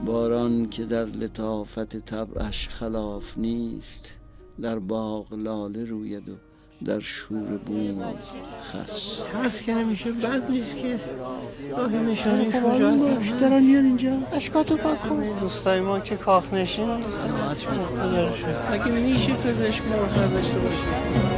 باران که در لطافت طبعش خلاف نیست، در باغ لاله روید و در شور بوم خس. ترس که نمیشه، بد نیست که راهی نشانی شجاعت دارن میان اینجا. اشکاتو پاک کن. دوستای ما که کاخ نشین نیستن. سماعت میکنن. اگه میشه پزشک مرخ نداشته باشه.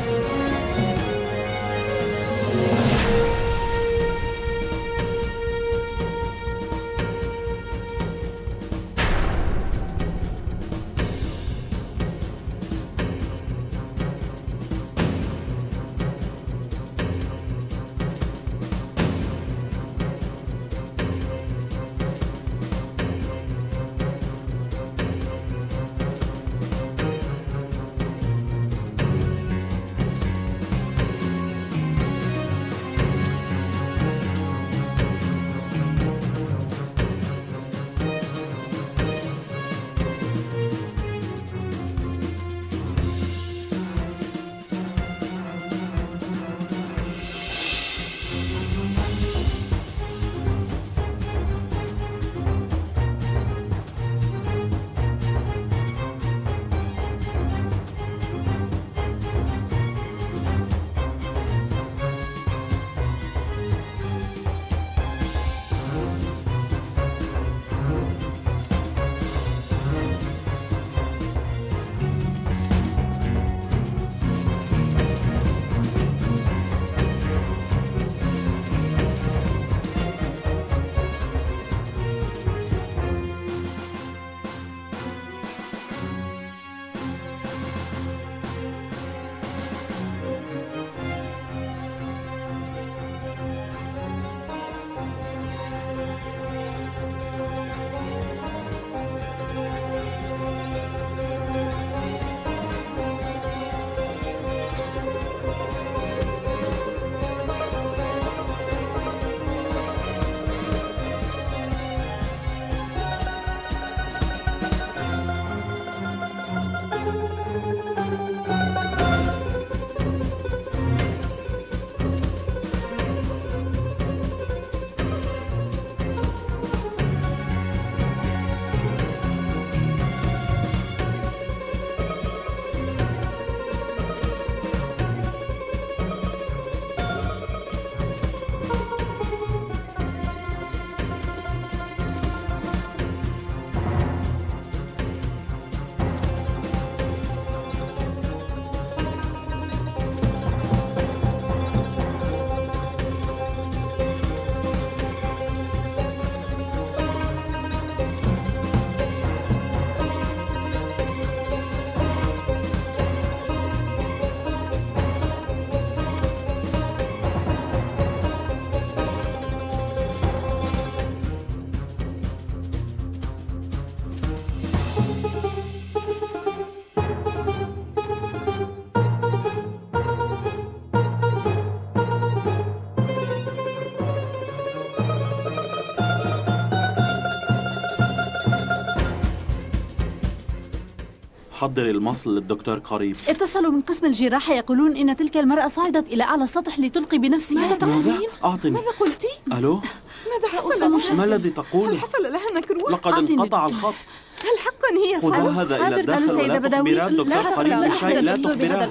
حضر المصل للدكتور قريب. اتصلوا من قسم الجراحة يقولون إن تلك المرأة صعدت إلى أعلى السطح لتلقي بنفسها. ماذا تقولين؟ أعطني. ماذا قلتي؟ ألو؟ ماذا حصل؟ ما الذي تقولي؟ هل حصل لها مكروه؟ لقد انقطع الخط. هل حقا هي صعبة؟ خذوا هذا إلى الداخل ولا تخبرات دكتور قريب بشيء. لا تخبرات.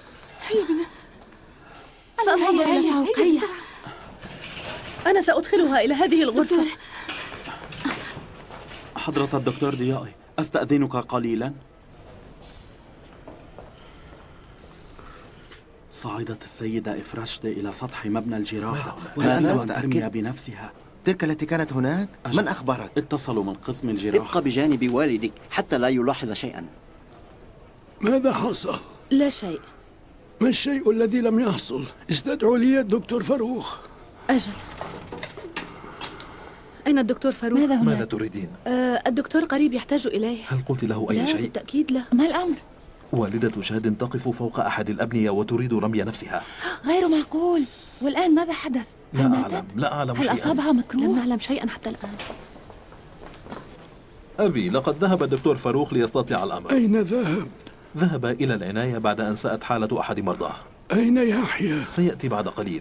هيا بنا. سأصعد إلى فوق. هيا. أنا سأدخلها إلى هذه الغرفة. حضرة الدكتور ضيائي، أستأذنك قليلا. صعدت السيدة إفراشتي إلى سطح مبنى الجراحة وتريد أن ترمي بنفسها. تلك التي كانت هناك؟ من أخبرك؟ اتصلوا من قسم الجراحة. ابقى بجانب والدك حتى لا يلاحظ شيئا. ماذا حصل؟ لا شيء. ما الشيء الذي لم يحصل؟ استدعوا لي الدكتور فاروق. أجل. أين الدكتور فاروق؟ ماذا تريدين؟ الدكتور قريب يحتاج إليه. هل قلت له أي شيء؟ لا بالتأكيد لا. ما الأمر؟ والدة شاد تقف فوق أحد الأبنية وتريد رمي نفسها. غير معقول. والآن ماذا حدث؟ لا أعلم شيئا. هل أصابها مكروه؟ لم نعلم شيئا حتى الآن. أبي، لقد ذهب الدكتور فاروق ليستطلع الأمر. أين ذهب؟ ذهب إلى العناية بعد أن ساءت حالة أحد مرضاه. أين يحيى؟ سيأتي بعد قليل.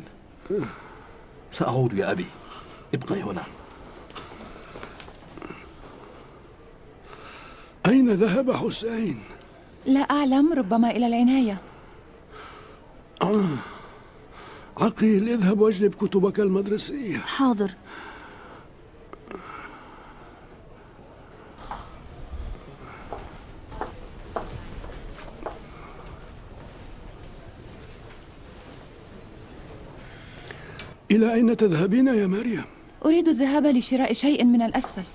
سأعود يا أبي، ابقي هنا. أين ذهب حسين؟ لا أعلم، ربما إلى العناية. عقيل، اذهب واجلب كتبك المدرسية. حاضر. إلى أين تذهبين يا مريم؟ أريد الذهاب لشراء شيء من الأسفل.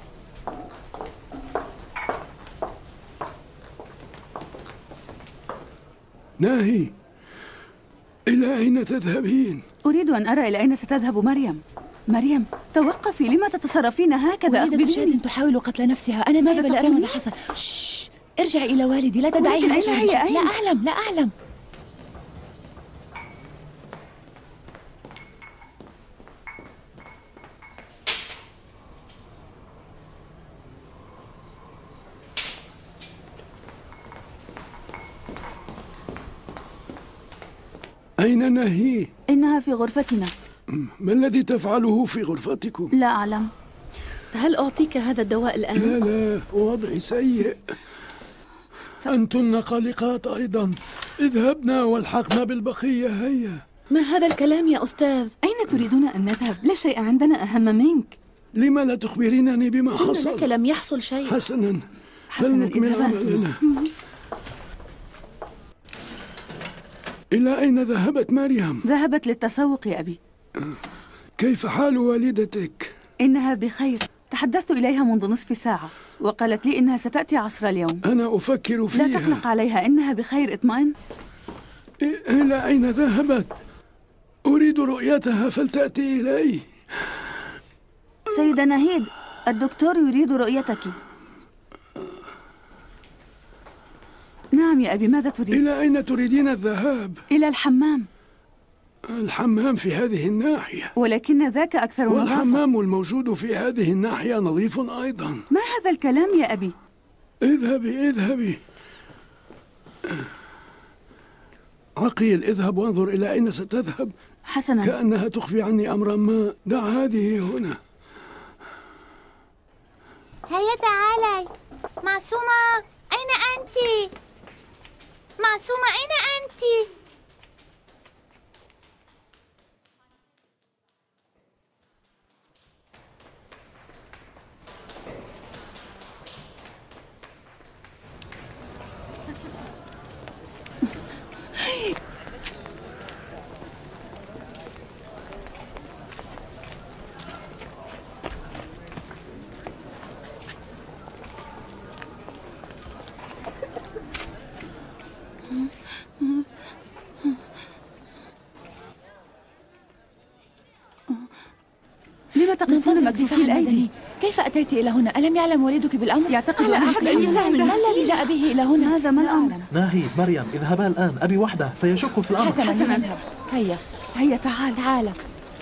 ناهي، إلى أين تذهبين؟ أريد أن أرى إلى أين ستذهب مريم. مريم، توقفي، لما تتصرفين هكذا؟ وليدة شاد تحاول قتل نفسها. أنا نائبة لا أرى ماذا حصل. ارجعي إلى والدي، لا تدعيه. أين هي؟ لا أعلم، لا أعلم. أين ناهي؟ إنها في غرفتنا. ما الذي تفعله في غرفتكم؟ لا أعلم. هل أعطيك هذا الدواء الآن؟ لا، وضعي سيء. أنتن قلقات أيضا. اذهبنا والحقنا بالبقية. هيا. ما هذا الكلام يا أستاذ؟ أين تريدون أن نذهب؟ لا شيء عندنا أهم منك. لما لا تخبرينني بما حصل؟ لك لم يحصل شيء. حسنا، فلنكمل عملنا. إلى أين ذهبت مريم؟ ذهبت للتسوق يا أبي. كيف حال والدتك؟ إنها بخير. تحدثت إليها منذ نصف ساعة وقالت لي إنها ستأتي عصر اليوم. أنا أفكر فيها. لا تقلق عليها، إنها بخير، اطمئن. إلى أين ذهبت؟ أريد رؤيتها، فلتأتي إلي. سيدة نهيد، الدكتور يريد رؤيتك. نعم يا أبي، ماذا تريد؟ إلى أين تريدين الذهاب؟ إلى الحمام. الحمام في هذه الناحية، ولكن ذاك أكثر نظافة. والحمام الموجود في هذه الناحية نظيف أيضا. ما هذا الكلام يا أبي؟ اذهبي. عقيل، اذهب وانظر إلى أين ستذهب. حسنا. كأنها تخفي عني أمرا ما. دع هذه هنا. هيا تعالي. معصومة، أين أنت؟ معصومة، أين أنت؟ لما تقفون مكتوفي الأيدي؟ كيف أتيت إلى هنا؟ ألم يعلم والدك بالأمر؟ يعتقد على أنك أحد أن يساعد. ما الذي جاء به إلى هنا؟ ماذا؟ ما الأمر؟ ناهيد، مريم، اذهبا الآن. أبي وحده سيشك في الأمر. حسنا نذهب. هيا تعال.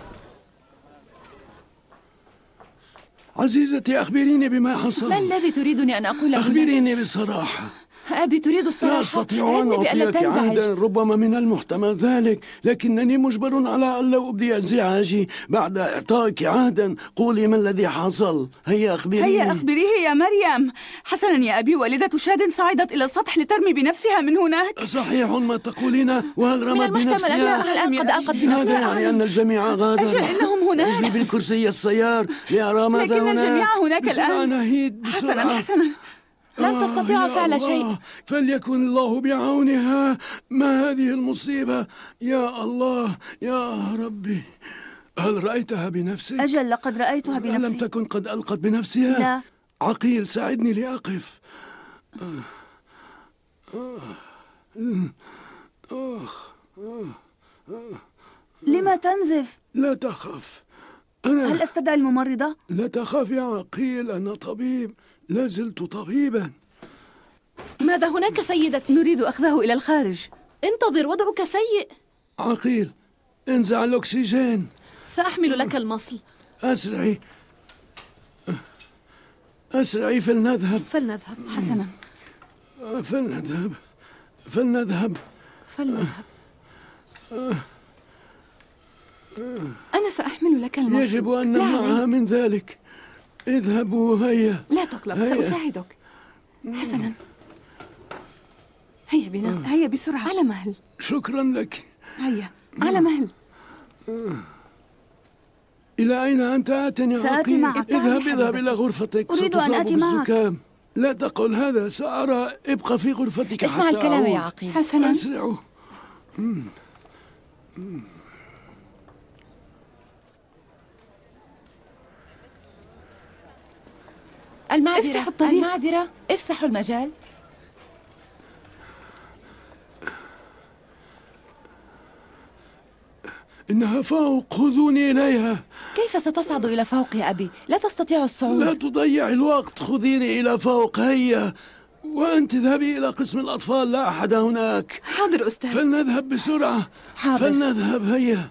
عزيزتي، أخبريني بما حصل. ما الذي تريدني أن أقول لك؟ أخبريني بصراحة. أبي تريد الصراحة؟ لا أستطيع أن أعطيك عهدا، ربما من المحتمل ذلك، لكنني مجبر على أن لا أبدي انزعاجي بعد إعطائك عهدا. قولي ما الذي حصل. هيا أخبريه يا مريم. حسنا يا أبي، والدة شاد صعدت إلى السطح لترمي بنفسها من هناك. صحيح ما تقولين؟ وهل رمت بنفسها؟ من المحتمل أنها الآن قد ألقت بنفسها. هذا يعني أن الجميع غادر. أجل، إنهم هناك. اجلي بالكرسي السيار لأرى ماذا هناك. لكن الجميع هناك الآن. نهيد بسرعة. حسنا. لن تستطيع فعل شيء. فليكن الله بعونها. ما هذه المصيبة؟ يا الله يا ربي. هل رأيتها بنفسك؟ أجل، لقد رأيتها بنفسي. ألم تكن قد ألقت بنفسها؟ لا. عقيل، ساعدني لأقف. لما تنزف؟ لا تخف. هل أستدعي الممرضة؟ لا تخاف يا عقيل، أنا طبيب، لا زلت طبيبا. ماذا هناك سيدتي؟ نريد أخذه إلى الخارج. انتظر، وضعك سيء. عقيل، انزع الأكسجين. سأحمل لك المصل. أسرعي فلنذهب. حسنا. فلنذهب. أنا سأحمل لك المصل. يجب أن نمنعها من ذلك. اذهبوا. هيا. لا تقلق، سأساعدك. حسنا، هيا بنا، هيا بسرعة، على مهل. شكرا لك. هيا على مهل. إلى أين أنت آت يا سآتي معك. اذهب إلى غرفتك. أريد أن آتي معك. لا تقل هذا، سأرى. ابقى في غرفتك اسمع حتى الكلام أعود. يا عقيل. حسنا، أسرعوا. المعذرة، المعذرة، افسحوا المجال. إنها فوق، خذوني إليها. كيف ستصعد إلى فوق يا أبي؟ لا تستطيع الصعود. لا تضيع الوقت، خذيني إلى فوق. هيا، وأنت اذهبي إلى قسم الأطفال، لا أحد هناك. حاضر أستاذ. فلنذهب بسرعة. حاضر. فلنذهب. هيا.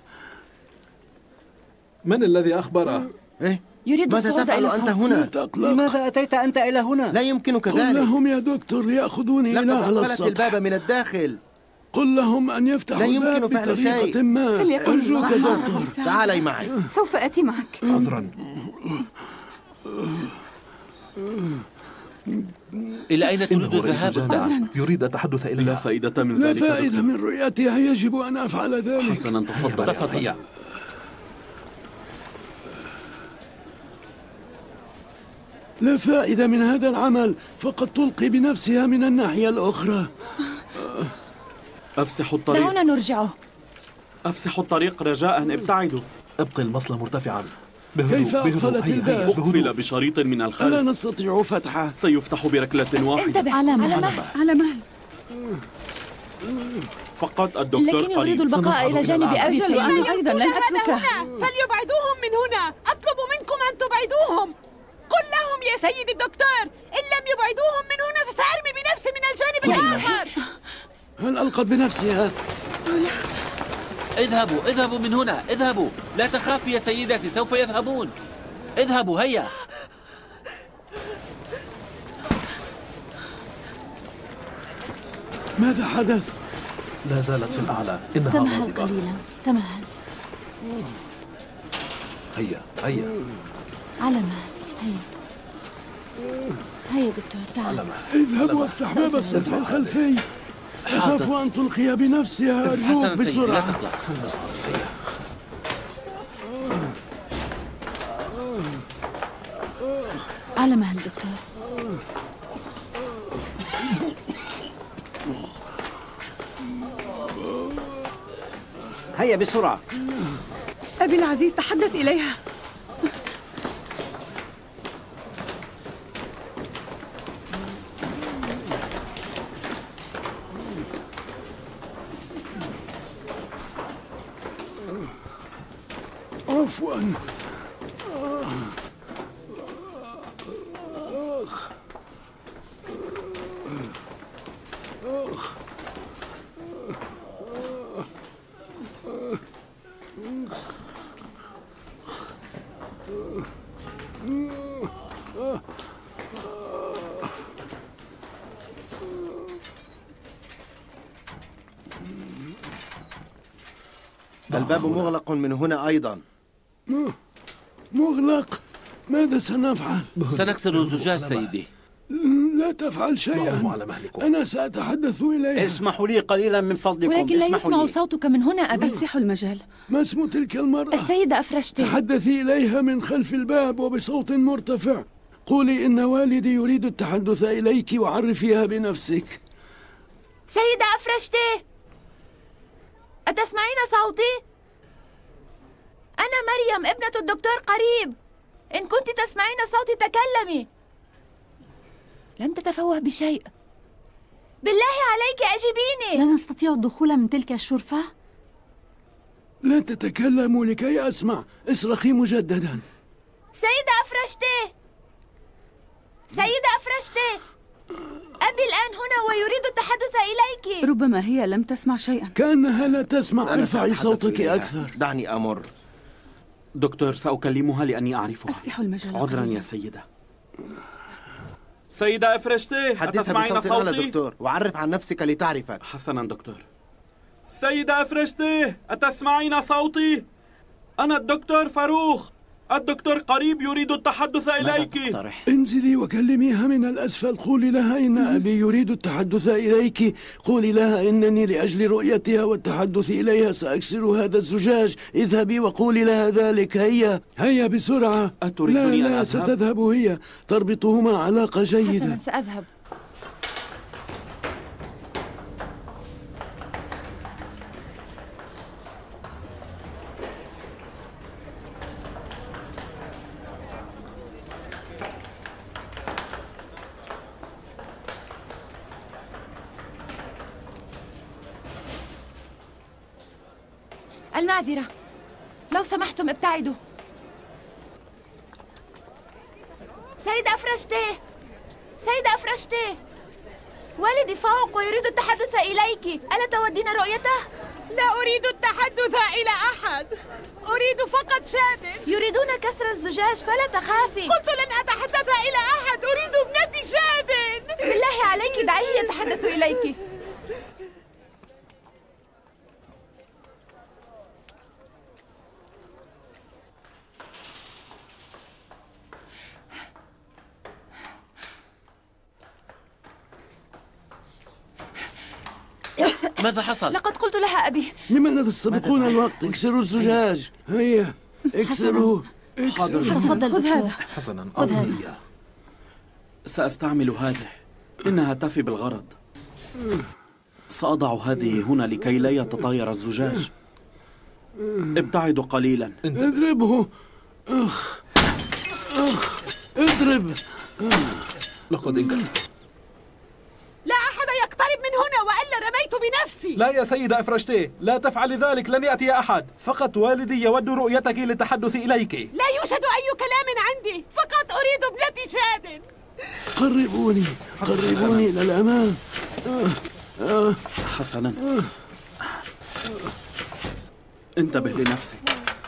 من الذي أخبره؟ إيه؟ يريد ماذا الصعود تفعل إلى أنت فوق. هنا؟ لماذا أتيت أنت إلى هنا؟ لا يمكنك قل ذلك. لهم يا دكتور ليأخذوني إلى على لقد السطح. قفلت الباب من الداخل. قل لهم أن يفتحوا لا الباب يمكن فعل بطريقة شيء. ما. فليكن أرجوك صح. دكتور. تعالي معي. سوف آتي معك. عذرا. إلى أين تريد الذهاب أستاذ؟ يريد التحدث إليها. لا فائدة من لا ذلك. فائدة من رؤيتها، يجب أن أفعل ذلك. حسنا، تفضل. هيا. لا فائدة من هذا العمل، فقد تلقي بنفسها من الناحية الأخرى. أفسحوا الطريق. دعونا نرجعه. أفسحوا الطريق رجاء، ابتعدوا. ابقي المصل مرتفعا. كيف أقفلت الباب؟ أقفل بشريط من ألا الخلف. نستطيع فتحه؟ سيفتح بركلة واحدة. انتبه. على مهل. على مهل. فقط الدكتور لكني قريب. أريد البقاء إلى جانب أبي سيد. أنا أيضا لن أتركه. فليبعدوهم من هنا. أطلب منكم أن تبعدوهم. قل لهم يا سيدي الدكتور، إن لم يبعدوهم من هنا فسأرمي بنفسي من الجانب الآخر. هل ألقت بنفسها؟ اذهبوا من هنا، اذهبوا. لا تخافي يا سيدتي، سوف يذهبون. اذهبوا، هيا. ماذا حدث؟ لا زالت في الأعلى. إنها تمهل غاضبة. قليلا، تمهل. هيا هيا. على مهل. هيا. هيا دكتور، تعال. على مهل. اذهب وافتح باب الصف الخلفي. أخاف أن تلقي بنفسها. أرجوك حسنا سيدي، لا بسرعة. تقلق. هيا. على مهل دكتور. هيا بسرعة. أبي العزيز، تحدث إليها. عفوا. الباب مغلق من هنا أيضا. مغلق؟ ماذا سنفعل؟ سنكسر الزجاج سيدي. لا تفعل شيئا. على مهلكم. أنا سأتحدث إليها. اسمحوا لي قليلا من فضلكم. ولكن لا اسمحوا يسمع لي. صوتك من هنا أبي. افسحوا المجال. ما اسم تلك المرأة؟ السيدة أفرشتي. تحدثي إليها من خلف الباب وبصوت مرتفع. قولي إن والدي يريد التحدث إليك وعرفيها بنفسك. سيدة أفرشتي، أتسمعين صوتي؟ أنا مريم ابنة الدكتور قريب. إن كنت تسمعين صوتي تكلمي. لم تتفوه بشيء. بالله عليك أجيبيني. لا نستطيع الدخول من تلك الشرفة. لا تتكلموا لكي أسمع. اصرخي مجددا. سيدة أفرشتي، سيدة أفرشتي، أبي الآن هنا ويريد التحدث إليك. ربما هي لم تسمع شيئا. كأنها لا تسمع. ارفعي صوتك أكثر. دعني أمر. دكتور، سأكلمها لأني أعرفها. افسحوا المجال. عذرا يا سيدة. سيدة أفرشتي، حدثها أتسمعين بصوت أعلى صوتي؟ دكتور، وعرف عن نفسك لتعرفك. حسنا دكتور. سيدة أفرشتي، أتسمعين صوتي؟ أنا الدكتور فاروخ. الدكتور قريب يريد التحدث إليك. انزلي وكلميها من الأسفل. قولي لها إن أبي يريد التحدث إليك. قولي لها إنني لأجل رؤيتها والتحدث إليها سأكسر هذا الزجاج. اذهبي وقولي لها ذلك. هيا بسرعة. أتريدني أن لا أذهب؟ ستذهب هي. تربطهما علاقة جيدة. حسنا سأذهب. المعذرة، لو سمحتم ابتعدوا. سيدة أفرشتي، والدي فوق ويريد التحدث إليك. ألا تودين رؤيته؟ لا أريد التحدث إلى أحد، أريد فقط شادن. يريدون كسر الزجاج فلا تخافي. قلت لن أتحدث إلى أحد، أريد ابنتي شادن. بالله عليك دعيه يتحدث إليك. ماذا حصل؟ لقد قلت لها أبي. لماذا تستبقون الوقت؟ اكسروا الزجاج. هيا اكسروا. حاضر. تفضل خذ هذا. حسنا، خذ هذا. أعطني إياه. سأستعمل هذه، إنها تفي بالغرض. سأضع هذه هنا لكي لا يتطاير الزجاج. ابتعدوا قليلا. اضربه. اضرب. لقد انكسر. لا أحد يقترب من هنا وإلا رميت بنفسي. لا يا سيدة إفرشتي، لا تفعل ذلك، لن يأتي أحد. فقط والدي يود رؤيتك للتحدث إليك. لا يوجد أي كلام عندي، فقط أريد ابنتي شادن. قربوني إلى الأمام. حسنا، انتبه لنفسك.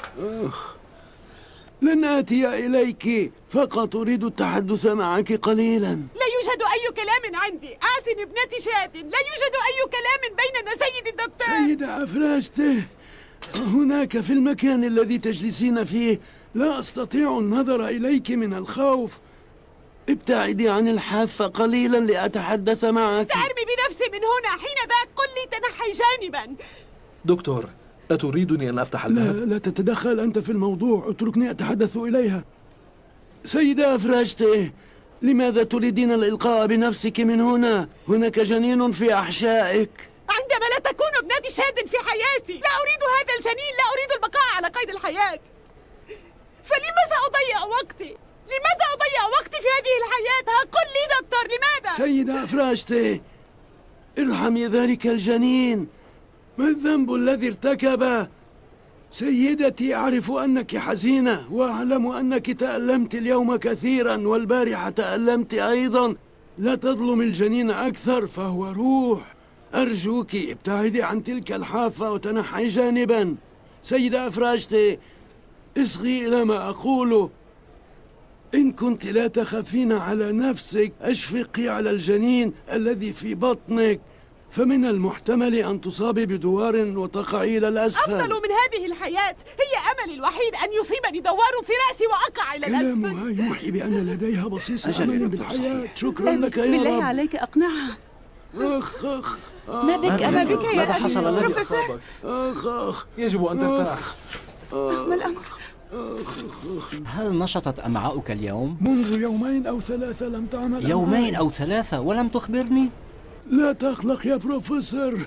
لن آتي إليك، فقط أريد التحدث معك قليلا. لا يوجد أي كلام عندي، أعطني ابنتي شادن. لا يوجد أي كلام بيننا سيدي الدكتور. سيدة أفراشته، هناك في المكان الذي تجلسين فيه لا أستطيع النظر إليك من الخوف. ابتعدي عن الحافة قليلا لأتحدث معك. سأرمي بنفسي من هنا. حين ذاك قل لي تنحي جانبا. دكتور، أتريدني أن أفتح الباب؟ لا تتدخل أنت في الموضوع، اتركني أتحدث إليها. سيدة أفراشته، لماذا تريدين الإلقاء بنفسك من هنا؟ هناك جنين في أحشائك. عندما لا تكون ابنتي شادن في حياتي، لا أريد هذا الجنين، لا أريد البقاء على قيد الحياة. فلماذا أضيع وقتي؟ لماذا أضيع وقتي في هذه الحياة؟ قل لي دكتور، لماذا؟ سيدة أفراشته، ارحمي ذلك الجنين. ما الذنب الذي ارتكبه؟ سيدتي، أعرف أنك حزينة وأعلم أنك تألمت اليوم كثيرا والبارحة تألمت أيضا. لا تظلم الجنين أكثر، فهو روح. أرجوك ابتعدي عن تلك الحافة وتنحي جانبا. سيدة أفراشتي، اصغي إلى ما أقوله. إن كنت لا تخافين على نفسك، أشفقي على الجنين الذي في بطنك، فمن المحتمل أن تصابي بدوار وتقعي إلى الأسفل. أفضل من هذه الحياة، هي أملي الوحيد أن يصيبني دوار في رأسي وأقع إلى الأسفل. كلامها يوحي بأن لديها بصيص أمل بالحياة. شكرا لك يا رب. بالله عليك أقنعها. ما بك ما بك يا ماذا أبي؟ حصل؟ الذي أصابك؟ يجب أن ترتاح. ما الأمر؟ هل نشطت أمعاؤك اليوم؟ منذ 2 أو 3 لم تعمل. 2 أو 3 ولم تخبرني؟ لا تقلق يا بروفيسور.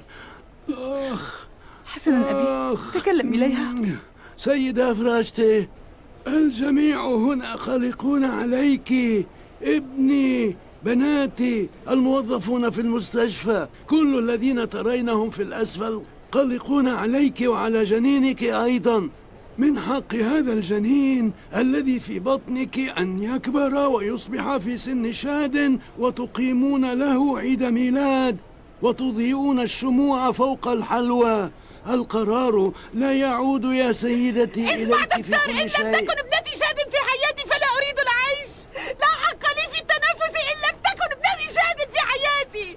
حسنا أبي، تكلم إليها. سيدة أفراشتي، الجميع هنا قلقون عليك. ابني، بناتي، الموظفون في المستشفى، كل الذين ترينهم في الأسفل قلقون عليك وعلى جنينك أيضا. من حق هذا الجنين الذي في بطنك أن يكبر ويصبح في سن شاد، وتقيمون له عيد ميلاد وتضيئون الشموع فوق الحلوى. القرار لا يعود يا سيدتي اسمع إليك في دكتور، كل إن شيء. لم تكن ابنتي شاد في حياتي فلا أريد العيش. لا حق لي في التنفس إن لم تكن ابنتي شاد في حياتي.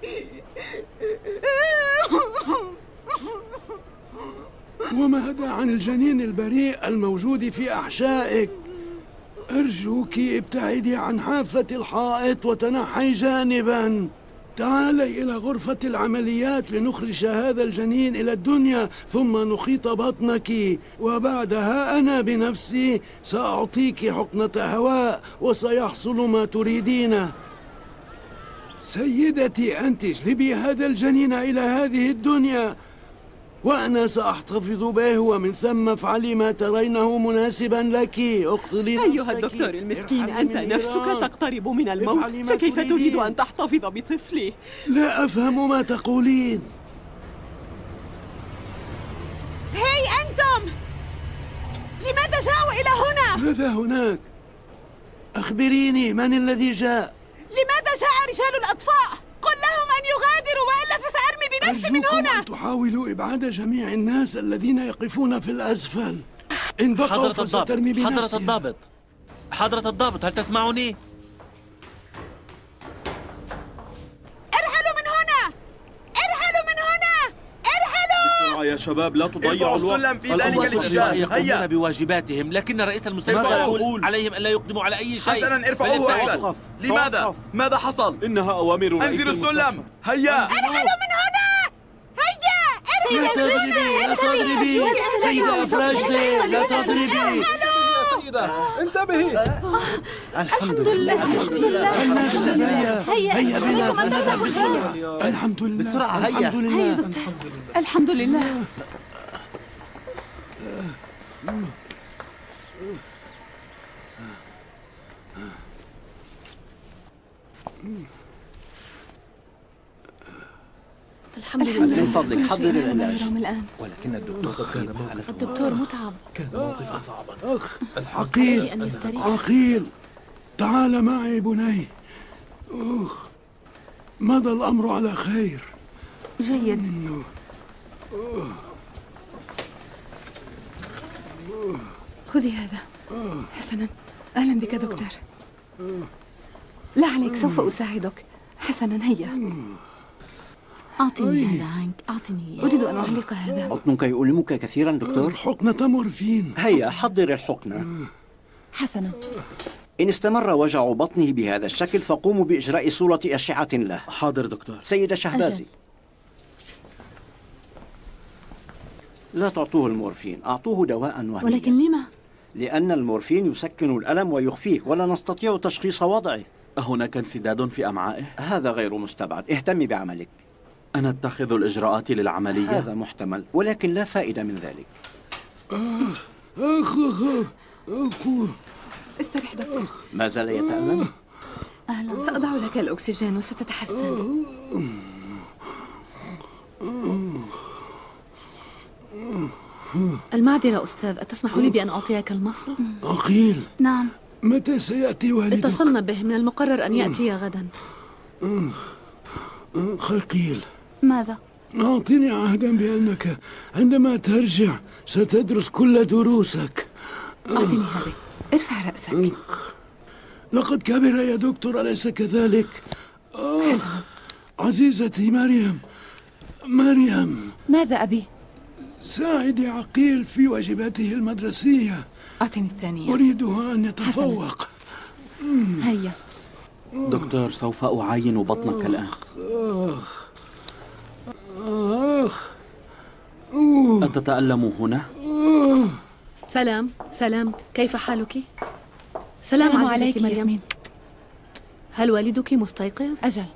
وماذا عن الجنين البريء الموجود في أحشائك؟ أرجوك ابتعدي عن حافة الحائط وتنحي جانباً. تعالي إلى غرفة العمليات لنخرج هذا الجنين إلى الدنيا، ثم نخيط بطنك، وبعدها أنا بنفسي سأعطيك حقنة هواء وسيحصل ما تريدينه. سيدتي، أنت اجلبي هذا الجنين إلى هذه الدنيا وأنا سأحتفظ به، ومن ثم افعلي ما ترينه مناسبا لك. اقتلي نفسك. أيها الدكتور المسكين، أنت نفسك تقترب من الموت، فكيف تريد أن تحتفظ بطفلي؟ لا أفهم ما تقولين. هاي أنتم! لماذا جاءوا إلى هنا؟ ماذا هناك؟ أخبريني، من الذي جاء؟ لماذا جاء رجال الأطفاء؟ قل لهم أن يغادروا وإلا فسأرمي بنفسي من هنا. أرجوكم أن تحاولوا إبعاد جميع الناس الذين يقفون في الأسفل. إن بقوا فسترمي بنفسها. حضرة الضابط، هل تسمعني؟ ارحلوا من هنا! ارحلوا من هنا! ارحلوا! بسرعة يا شباب، لا تضيعوا الوقت. في ذلك الاتجاه. يقومون بواجباتهم، لكن رئيس المستشفى يقول عليهم ألا يقدموا على أي شيء. حسنا، ارفعوه أكثر. لماذا؟ ماذا حصل؟ إنها أوامر رئيس انزلوا السلم. هيا! ارحلوا من هنا! هيا! لا تضربي، لا تضربي سيدة أفراجتي، لا تضربي. سيدة، انتبهي. الحمد لله. الحمد لله. هيا بنا فنذهب بسرعة. الحمد لله. بسرعة هيا. الحمد لله. الحمد لله. الحمد لله. من فضلك حضر العلاج. الآن. ولكن الدكتور الدكتور متعب. كان موقفا صعبا. عقيل، أن يستريح. عقيل، تعال معي بني. مضى الأمر على خير. جيد. خذي هذا. حسنا، أهلا بك دكتور. لا عليك، سوف أساعدك. حسنا، هيا. أعطني هذا عنك، أعطني. أريد أن أعلق هذا. بطنك يؤلمك كثيرا دكتور؟ حقنة مورفين. هيا حضر الحقنة. حسنا. إن استمر وجع بطنه بهذا الشكل فقوموا بإجراء صورة أشعة له. حاضر دكتور. سيدة شهبازي، لا تعطوه المورفين، أعطوه دواء وهميا. ولكن لما؟ لأن المورفين يسكن الألم ويخفيه، ولا نستطيع تشخيص وضعه. أهناك انسداد في أمعائه؟ هذا غير مستبعد، اهتمي بعملك. أنا أتخذ الإجراءات للعملية؟ هذا محتمل، ولكن لا فائدة من ذلك. استرح دكتور. ما زال يتألم؟ أهلا، سأضع لك الأكسجين وستتحسن. المعذرة أستاذ، أتسمح لي بأن أعطيك المصل؟ عقيل. نعم. متى سيأتي والدك؟ اتصلنا به، من المقرر أن يأتي غدا. عقيل، ماذا؟ أعطني عهدا بأنك عندما ترجع ستدرس كل دروسك. أعطني هذا، ارفع رأسك. لقد كبر يا دكتور، أليس كذلك؟ عزيزتي مريم. ماذا أبي؟ ساعدي عقيل في واجباته المدرسية. أعطني الثانية. أريدها أن يتفوق. هيا دكتور، سوف أعاين بطنك الآن. أتتألم هنا؟ سلام، كيف حالك؟ سلام عزيزتي مريم. ياسمين. هل والدك مستيقظ؟ أجل.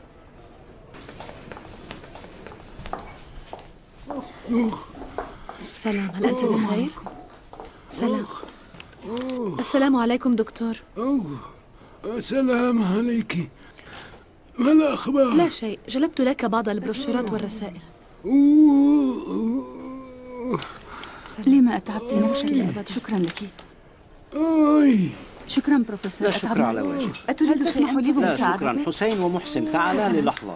سلام، هل أنت بخير؟ سلام. السلام عليكم دكتور. السلام عليك. ما الأخبار؟ لا شيء، جلبت لك بعض البروشورات والرسائل. لما أتعبت نفسك أبدا؟ شكرا لك. شكرا بروفيسور. لا شكرا على واجب. أتريد تسمح لي لا بمساعدتك؟ شكرا. حسين ومحسن، تعالا للحظة.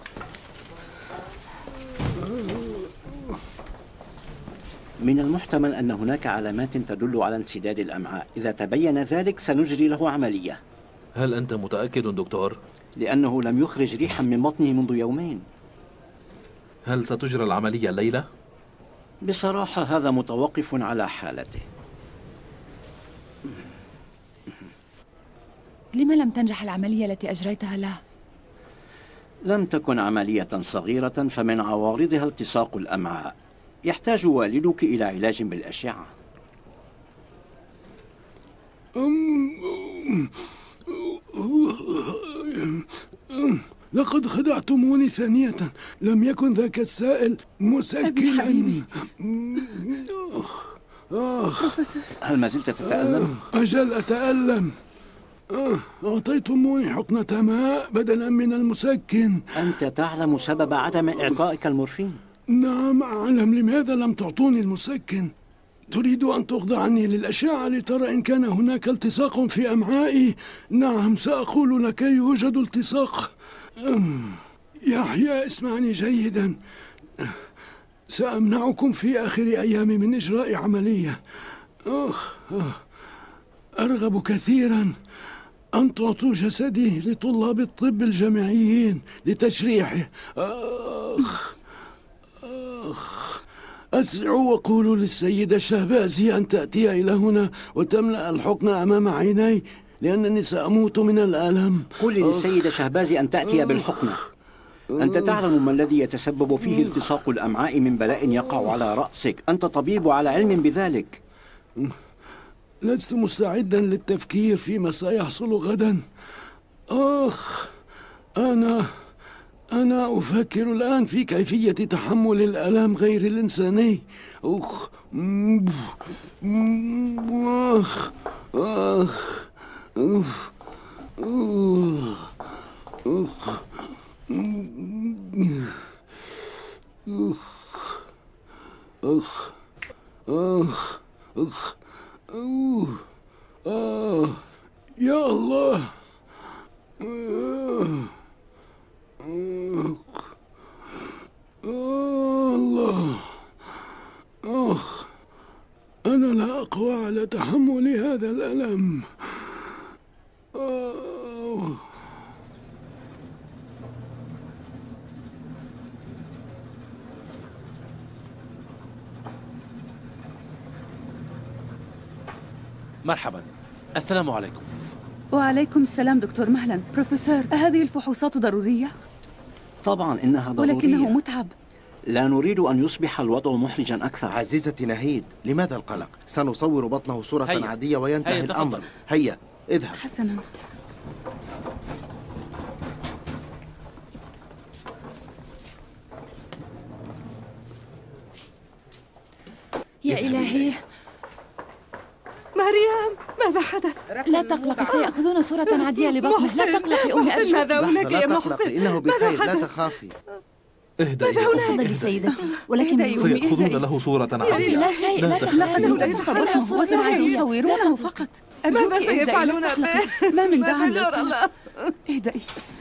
من المحتمل أن هناك علامات تدل على انسداد الأمعاء. إذا تبين ذلك سنجري له عملية. هل أنت متأكد دكتور؟ لأنه لم يخرج ريحا من بطنه منذ يومين. هل ستجرى العملية الليلة؟ بصراحة هذا متوقف على حالته. لما لم تنجح العملية التي أجريتها له؟ لم تكن عملية صغيرة، فمن عوارضها التصاق الأمعاء. يحتاج والدك إلى علاج بالأشعة. لقد خدعتموني ثانية. لم يكن ذاك السائل مسكنا. هل ما زلت تتألم؟ أجل أتألم. أعطيتموني حقنة ماء بدلا من المسكن. أنت تعلم سبب عدم إعطائك المورفين؟ نعم أعلم. لماذا لم تعطوني المسكن؟ تريد أن تخضعني للأشعة لترى إن كان هناك التصاق في أمعائي؟ نعم سأقول لك يوجد التصاق. يحيى اسمعني جيدا. سأمنعكم في آخر أيامي من إجراء عملية. أرغب كثيرا أن تعطوا جسدي لطلاب الطب الجامعيين لتشريحه. أسرعوا وقولوا للسيدة شهبازي أن تأتي إلى هنا وتملأ الحقن أمام عيني، لأنني سأموت من الألم. قل للسيدة شهبازي أن تأتي بالحقنة. أنت تعلم ما الذي يتسبب فيه التصاق الأمعاء من بلاء يقع على رأسك. أنت طبيب وعلى علم بذلك. لست مستعدا للتفكير فيما سيحصل غدا. أنا أفكر الآن في كيفية تحمل الألم غير الإنساني. يا الله. الله. أنا لا أقوى على تحمل هذا الألم. مرحبا. السلام عليكم. وعليكم السلام دكتور. مهلا. بروفيسور، هذه الفحوصات ضرورية؟ طبعا إنها ضرورية، ولكنه متعب. لا نريد أن يصبح الوضع محرجا أكثر. عزيزتي نهيد، لماذا القلق؟ سنصور بطنه صورة عادية وينتهي الأمر. هيا اذهب. حسنا. يا إلهي. مريم، ماذا حدث؟ لا تقلقي، سيأخذون صورة عادية لبطنه. لا تقلقي أمي، أرجوك. ماذا هناك يا محسن؟ لا تقلقي، إنه بخير، لا تخافي. اهدئي. تفضلي سيدتي، ولكن سيأخذون له صورة عادية. لا شيء، لا تخافي. يتخبطه صورة عادية يصورونه فقط. ماذا سيفعلون به؟ ما من داع للقلق. اهدئي.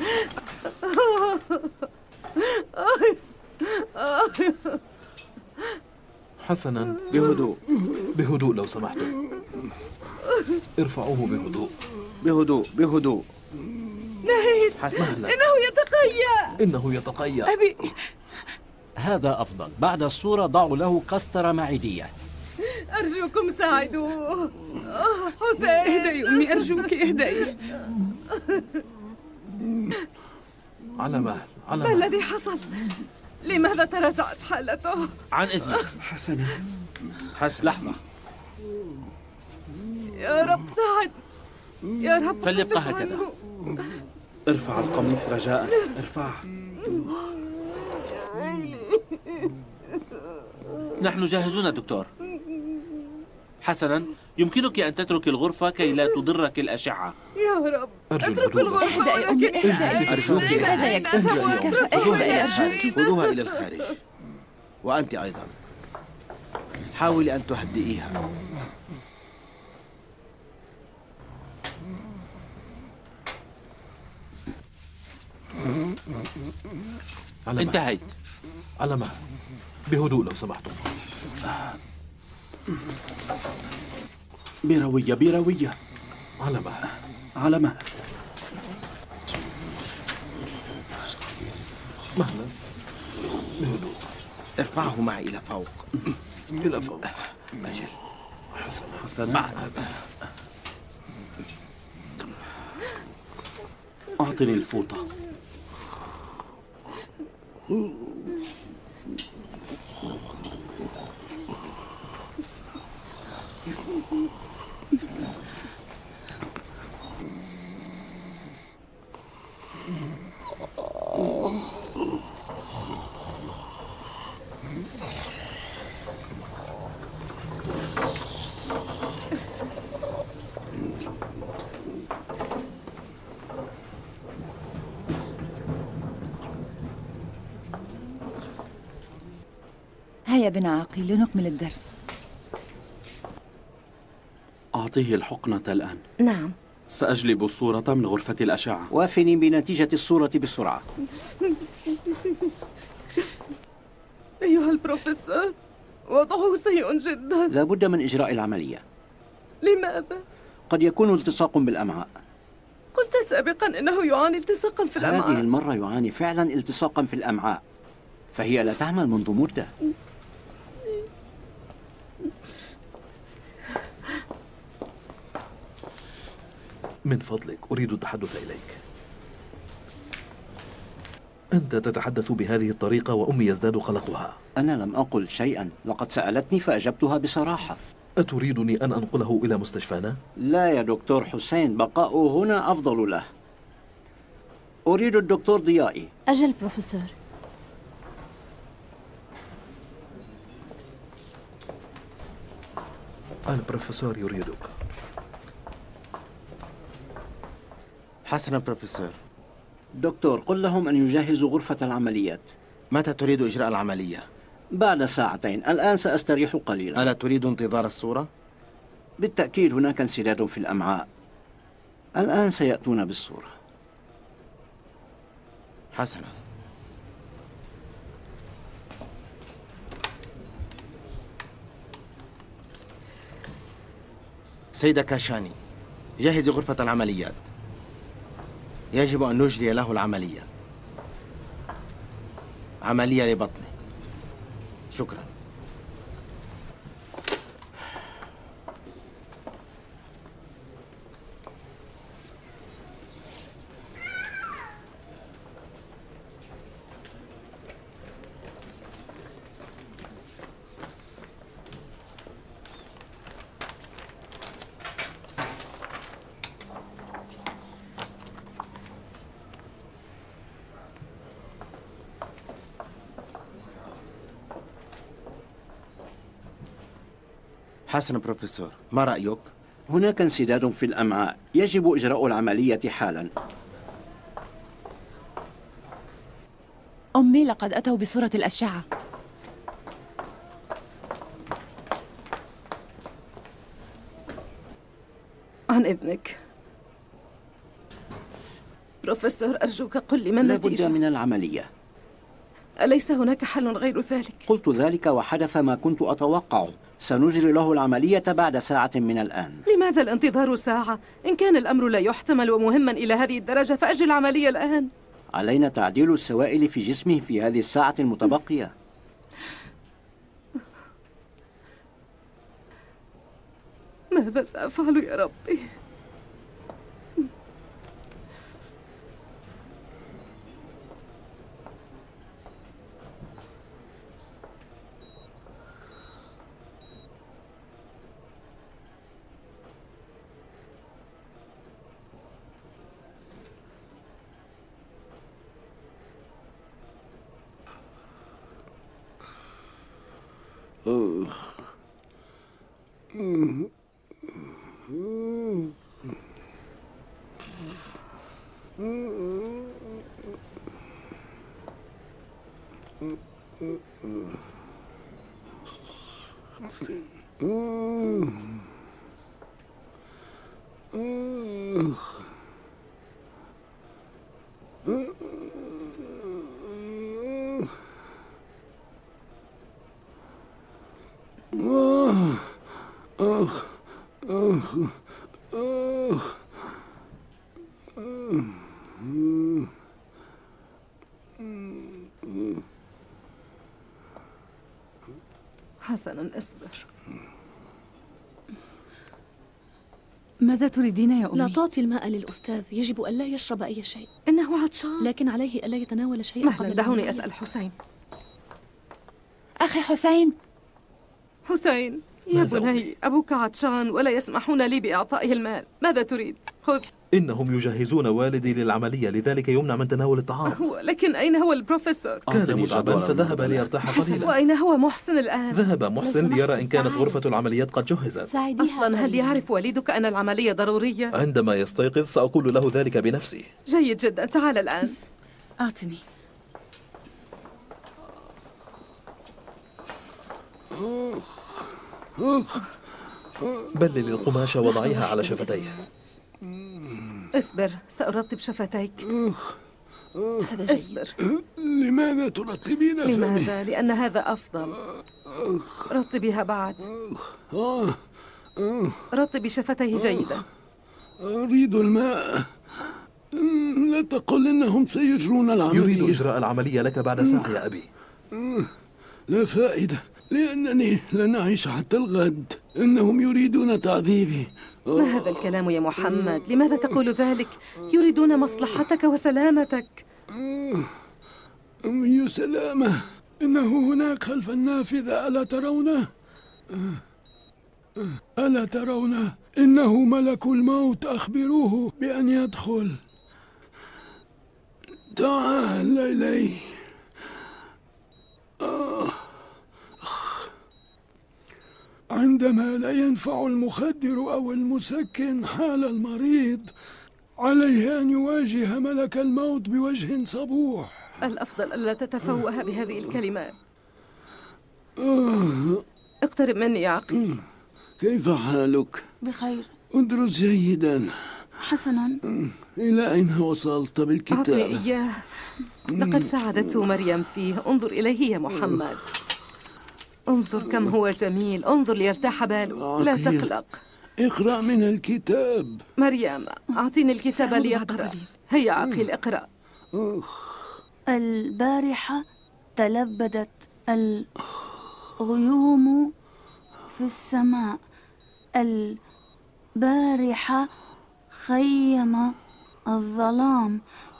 حسنا، بهدوء بهدوء لو سمحتم. ارفعوه بهدوء. بهدوء بهدوء. نهيد، حسنا. إنه يتقيأ. إنه يتقيأ. أبي. هذا أفضل. بعد الصورة ضعوا له قسطرة معدية. أرجوكم ساعدوه. حسين، اهدئي أمي، أرجوك اهدئي. على مهل، على ما مهل. الذي حصل؟ لماذا تراجعت حالته؟ عن إذنك. حسنا. لحظة. يا رب ساعد. يا رب فليبقى خفف هكذا. عنه. ارفع القميص رجاء، ارفعه. نحن جاهزون دكتور. حسنا، يمكنك أن تترك الغرفة كي لا تضرك الأشعة. يا رب، أرجو اترك الغرفة. اهدئي أمي، اهدئي. أرجوك هذا يكفي. اهدئي أرجوك. خذوها إلى الخارج. وأنت أيضا حاولي أن تهدئيها. انتهيت. على مهل، بهدوء لو سمحتم. بروية بروية. على مهل، على مهل. مهلا. بهدوء. ارفعه معي إلى فوق. إلى فوق. أجل. حسنا. أعطني الفوطة. هيا بنا عقيل لنكمل الدرس. أعطيه الحقنة الآن. نعم. سأجلب الصورة من غرفة الأشعة. وافني بنتيجة الصورة بسرعة. أيها البروفيسور، وضعه سيء جدا. لا بد من إجراء العملية. لماذا؟ قد يكون التصاق بالأمعاء. قلت سابقا إنه يعاني التصاقا في الأمعاء. هذه المرة يعاني فعلا التصاقا في الأمعاء، فهي لا تعمل منذ مدة. من فضلك أريد التحدث إليك. أنت تتحدث بهذه الطريقة وأمي يزداد قلقها. أنا لم أقل شيئا، لقد سألتني فأجبتها بصراحة. أتريدني أن أنقله إلى مستشفانا؟ لا يا دكتور حسين، بقاؤه هنا أفضل له. أريد الدكتور ضيائي. أجل بروفيسور. البروفيسور يريدك. حسنا بروفيسور. دكتور، قل لهم أن يجهزوا غرفة العمليات. متى تريد إجراء العملية؟ بعد ساعتين. الآن سأستريح قليلا. ألا تريد انتظار الصورة؟ بالتأكيد هناك انسداد في الأمعاء. الآن سيأتون بالصورة. حسنا. سيدة كاشاني، جهزي غرفة العمليات. يجب أن نجري له العملية. عملية لبطنه. شكرا. حسنا بروفيسور، ما رأيك؟ هناك انسداد في الأمعاء، يجب إجراء العملية حالا. أمي لقد أتوا بصورة الأشعة. عن إذنك بروفيسور، أرجوك قل لي ما النتيجة. لابد من العملية. أليس هناك حل غير ذلك؟ قلت ذلك وحدث ما كنت أتوقعه. سنجري له العملية بعد ساعة من الآن. لماذا الانتظار ساعة؟ إن كان الأمر لا يحتمل ومهما إلى هذه الدرجة فأجل العملية الآن. علينا تعديل السوائل في جسمه في هذه الساعة المتبقية. ماذا سأفعل يا ربي؟ حسنا، اصبر. ماذا تريدين يا أمي؟ لا تعطي الماء للأستاذ، يجب ألا يشرب أي شيء. إنه عطشان. لكن عليه ألا يتناول شيئا. مهلا، دعوني أسأل حسين. أخي حسين. حسين يا بني، أبوك عطشان ولا يسمحون لي بإعطائه المال. ماذا تريد؟ خذ. إنهم يجهزون والدي للعملية، لذلك يمنع من تناول الطعام. لكن أين هو البروفيسور؟ كان متعبا فذهب ليرتاح قليلا. وأين هو محسن الآن؟ ذهب محسن ليرى إن كانت غرفة العمليات قد جهزت. أصلا هل يعرف والدك أن العملية ضرورية؟ عندما يستيقظ سأقول له ذلك بنفسي. جيد جدا، تعال الآن. أعطني. بلل القماشة وضعيها على شفتيه. اصبر، سأرطب شفتيك. اصبر. لماذا ترطبين فمي؟ لماذا؟ لأن هذا أفضل. رطبيها بعد. رطبي شفتيه جيدا. أريد الماء. لا تقل إنهم سيجرون العملية. يريد إجراء العملية لك بعد ساعة يا أبي. لا فائدة، لأنني لن أعيش حتى الغد. إنهم يريدون تعذيبي. ما هذا الكلام يا محمد؟ لماذا تقول ذلك؟ يريدون مصلحتك وسلامتك. أمي سلامة، إنه هناك خلف النافذة، ألا ترونه؟ ألا ترونه؟ إنه ملك الموت، أخبروه بأن يدخل. تعال إلي. عندما لا ينفع المخدر أو المسكن حال المريض، عليه أن يواجه ملك الموت بوجه صبوح. الأفضل ألا تتفوه بهذه الكلمات. اقترب مني يا عقيل. كيف حالك؟ بخير. ادرس جيدا. حسنا. إلى أين وصلت بالكتاب؟ أعطني إياه، لقد ساعدته مريم فيه. انظر إليه يا محمد، انظر كم هو جميل، انظر ليرتاح باله. لا تقلق، اقرأ من الكتاب. مريم أعطيني الكتاب ليقرأ. هيا عقيل اقرأ. البارحة تلبدت الغيوم في السماء، البارحة خيم الظلام.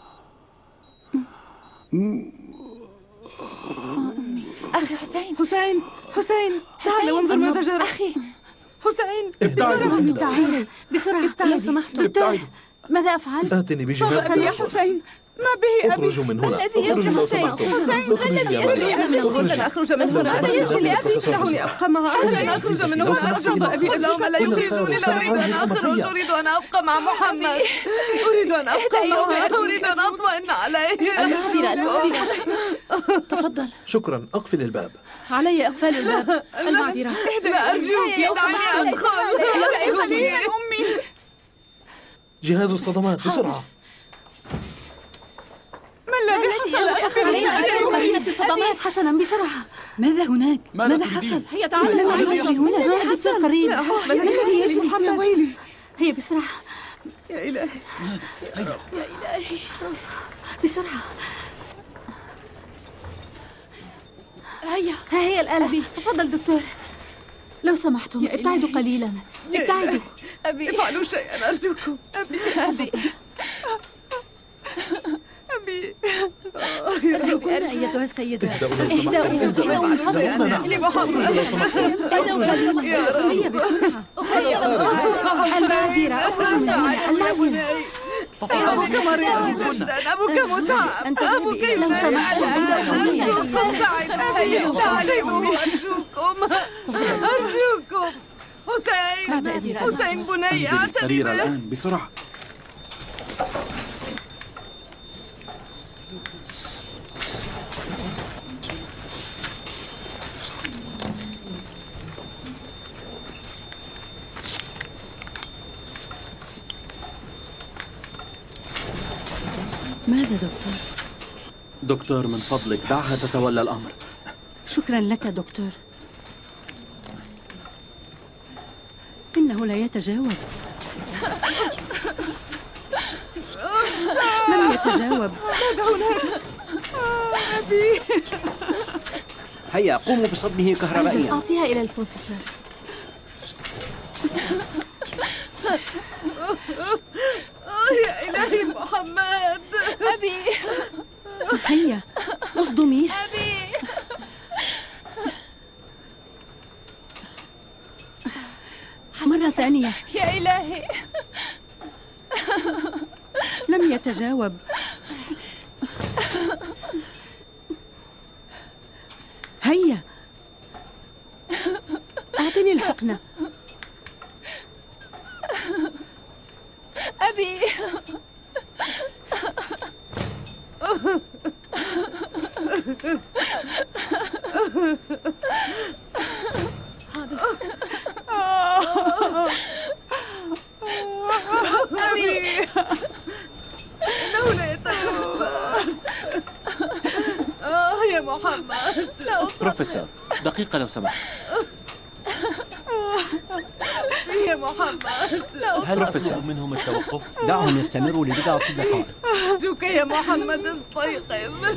أخي حسين. حسين تعال وانظر ماذا جرى. أخي حسين ابتعدوا. تعالوا بسرعة لو سمحتوا. ابتعدوا. ماذا أفعل؟ آتني بجهاز يا حسين. ما به أبي؟ اخرجوا من هنا. الذي يجري حسين؟ الذي يجري أبي؟ لن أخرج من هنا. الذي يجري أبي؟ دعوني أبقى معه. لن أخرج من هنا. أرجوك أبي، اللهم لا يخرجوني. لا أريد أن أخرج، أريد أن أبقى مع محمد. أريد أن أبقى معه، أريد أن أطمئن عليه. المعذرة. تفضل. شكرا، أقفل الباب. علي إقفال الباب. المعذرة. لا أرجوك، دعني أدخل. خليني يا أمي. جهاز الصدمات بسرعة. ما الذي حصل؟ علينا مدينة الصدمات. حسنا بسرعة. ماذا هناك؟ ماذا حصل؟ هيا تعالوا. ما الذي حصل؟ قريب. ما الذي يجري؟ يا ويلي. هيا بسرعة. يا إلهي، يا إلهي، بسرعة. هيا، ها هي الآلة. تفضل دكتور. لو سمحتم ابتعدوا قليلا. ابتعدوا. أبي افعلوا شيئا أرجوكم. أبي أرجوكم أيتها السيدة. اهدأوا لمحمد. هيا بسرعة. المعذرة. أبوك مريض جدا، أبوك متعب، أبوك ينام. أرجوكم ساعدوني، ساعدوه أرجوكم. حسين بني، انزل السرير الآن بسرعة. ماذا دكتور؟ دكتور من فضلك دعها تتولى الأمر. شكرا لك دكتور. إنه لا يتجاوب. لم يتجاوب. ماذا هناك؟ أبي. هيا قوموا بصدمه كهربائيا. أعطيها إلى البروفيسور. يا إلهي محمد. أبي هيا اصدمي. أبي مرة ثانية. يا إلهي. لم يتجاوب. هيا أعطني الحقنة. أبي حاضر. أبي إنه لا يتنفس. يا محمد. بروفيسور دقيقة لو سمحت. يا محمد. هل أطلب منهم التوقف؟ دعهم يستمروا لبضعة دقائق. أرجوك يا محمد استيقظ.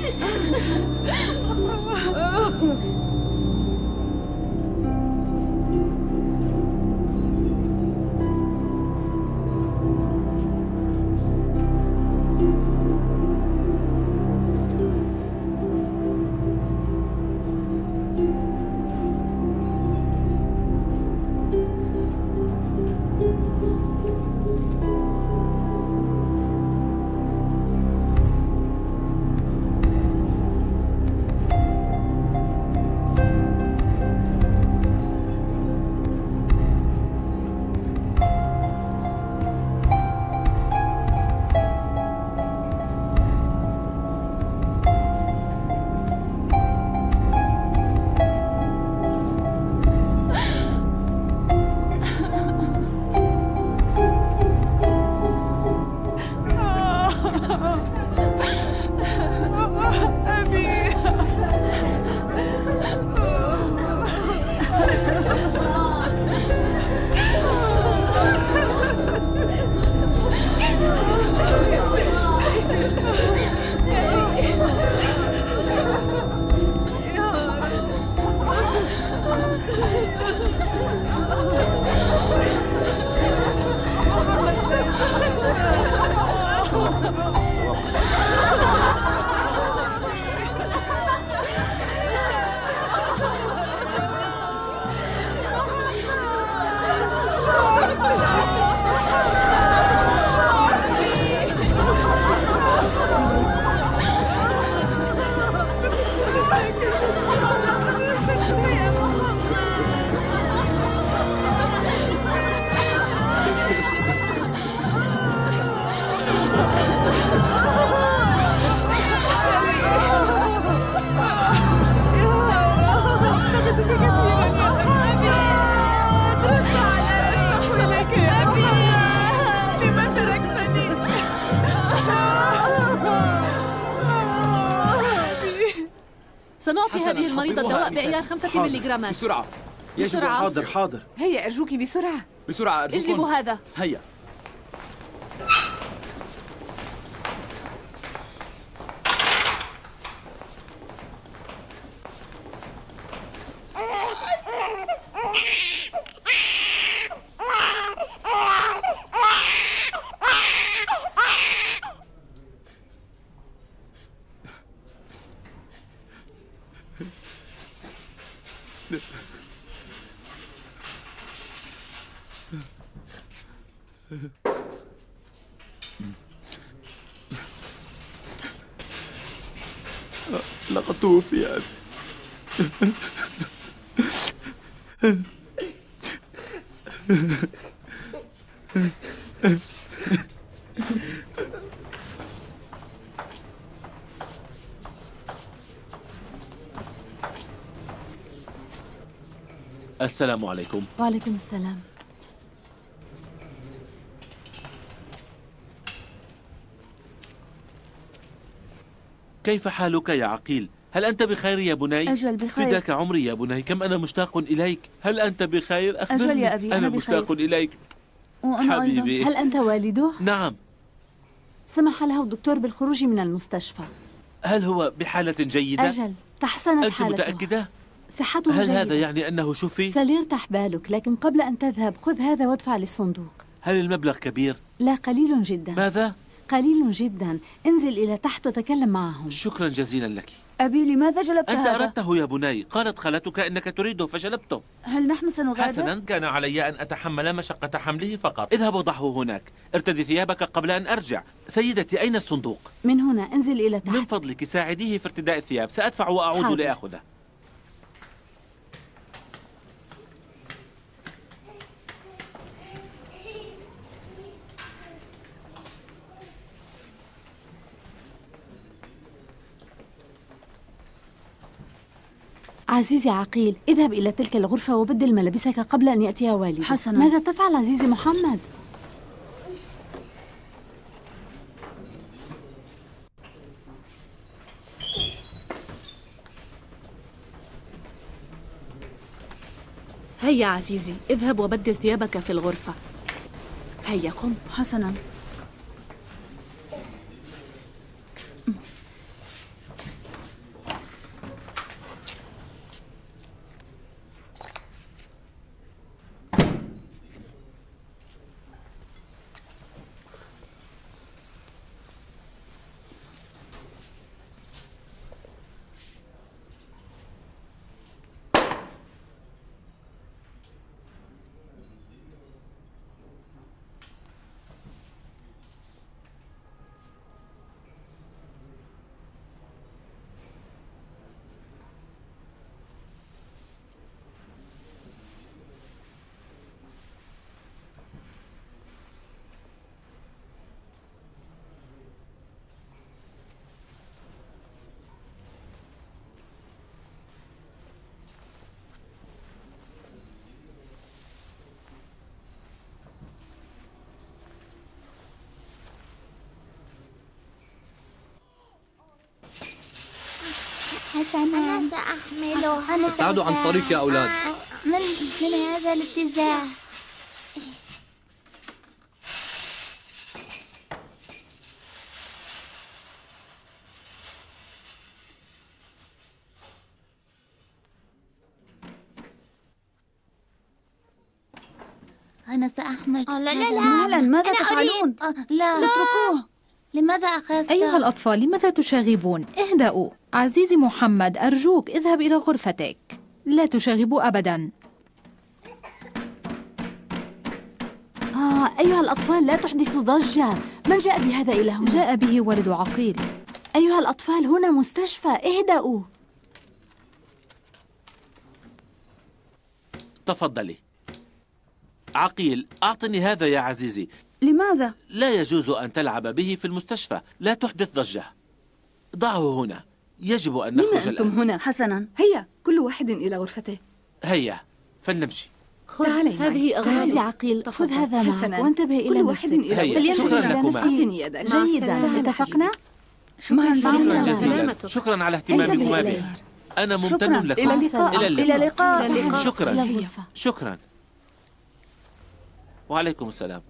سنعطي هذه المريضة الدواء بعيار 5 ملغ. بسرعة. بسرعة. حاضر حاضر. هيا أرجوك بسرعة. بسرعة أرجوكم. اجلبوا هذا. هيا. لقد توفي أبي. السلام عليكم. وعليكم السلام. كيف حالك يا عقيل؟ هل أنت بخير يا بني؟ أجل بخير. فداك عمري يا بني، كم أنا مشتاق إليك. هل أنت بخير؟ أخبرني. أجل يا أبي أنا بخير. مشتاق إليك وأنا حبيبي. أيضا. هل أنت والده؟ نعم. سمح له الدكتور بالخروج من المستشفى. هل هو بحالة جيدة؟ أجل تحسنت أنت حالته. متأكدة؟ صحته هل جيدة. هذا يعني أنه شفي؟ فليرتاح بالك، لكن قبل أن تذهب خذ هذا وادفع للصندوق. هل المبلغ كبير؟ لا، قليل جدا. ماذا؟ قليل جدا. انزل إلى تحت وتكلم معهم. شكرا جزيلا لك. أبي لماذا جلبت أنت هذا؟ أردته يا بني، قالت خالتك إنك تريده فجلبته. هل نحن سنغادر؟ حسنا، كان علي أن أتحمل مشقة حمله فقط. اذهب وضعه هناك، ارتدي ثيابك قبل أن أرجع. سيدتي، أين الصندوق؟ من هنا، انزل إلى تحت. من فضلك ساعديه في ارتداء الثياب، سأدفع وأعود حاضر. لآخذه. عزيزي عقيل، اذهب إلى تلك الغرفة وبدل ملابسك قبل أن يأتي والدك. حسنا. ماذا تفعل عزيزي محمد؟ هيا عزيزي، اذهب وبدل ثيابك في الغرفة. هيا قم. حسنا. أنا سأحمله. ابتعدوا عن طريق يا أولاد. من هذا الاتجاه. أنا سأحمل. لا لا لا، مهلا، ماذا أنا تفعلون؟ لا اتركوه. لماذا أخذت؟ أيها الأطفال، لماذا تشاغبون؟ اهدأوا. عزيزي محمد، أرجوك اذهب إلى غرفتك. لا تشاغبوا أبدا. أيها الأطفال، لا تحدثوا ضجة. من جاء بهذا إلى هنا؟ جاء به والد عقيل. أيها الأطفال، هنا مستشفى، اهدأوا. تفضلي. عقيل، أعطني هذا يا عزيزي. لماذا؟ لا يجوز أن تلعب به في المستشفى، لا تحدث ضجة. ضعه هنا، يجب أن نخرج أنتم الآن. هنا؟ حسنا. هيا، كل واحد إلى غرفته. هيا، فلنمشي. تعالي، هذه عزيزي عقيل، خذ هذا معك وانتبه إلى كل واحد نفسك. هيا، شكرا لكما. جيدا، اتفقنا؟ شكرا جزيلا، شكرا على اهتمامكما بي. أنا ممتن لكم. إلى اللقاء. إلى اللقاء. شكرا. شكرا. وعليكم السلام.